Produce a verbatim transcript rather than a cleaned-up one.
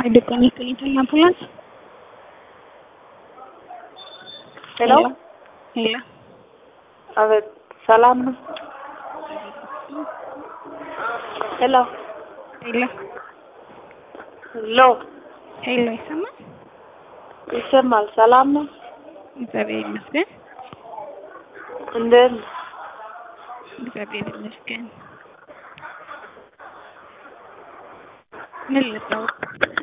Adequate clinical ambulance. Hello? Hello. A ver, salam. Hello. Hello. Hello. Hello, ይሰማ? ይሰማል። ሰላም ነው? እግዚአብሔር ይመስገን። እንዴት ነው? እግዚአብሔር ይመስገን። ምን ልታውቅ?